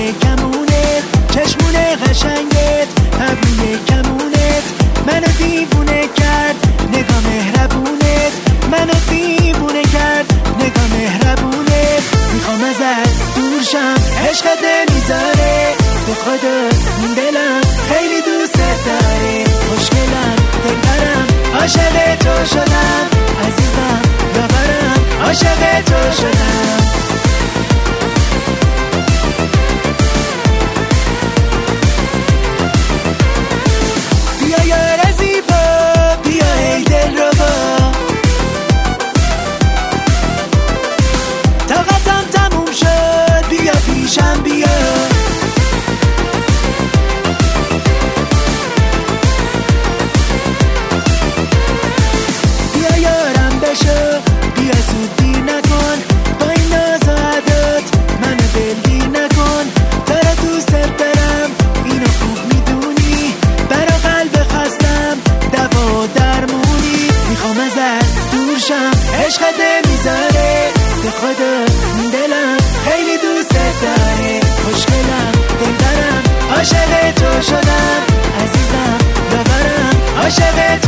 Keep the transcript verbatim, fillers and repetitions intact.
ابروی کمونت، چشمونه قشنگت، ابروی کمونت منو دیوونه کرد، نگاه مهربونت منو دیوونه کرد، نگاه مهربونت. میخوام ازت دور شم، عشقت نمیذاره، به خدا این دلم خیلی دوست داره، خوشگلم دلبرم عاشق تو شدم، عزیزم داورم عاشق تو شدم. بیا یار زیبا، بیا ای دل ربا، طاقتم تموم شد، بیا پیشم بیا. بیا یارم بشو، بیا زود دیر نکن، با این ناز و عدات منو دلگیر نکن، داره دوست دارم اینو خوب میدونی، برا قلب خستم دوا و درمونی. میخوام ازت دور شم، عشقت نمیذاره، به خدا این دلم خیلی دوست داره، خوشگلم دلبرم عاشق تو شدم، عزیزم داورم عاشق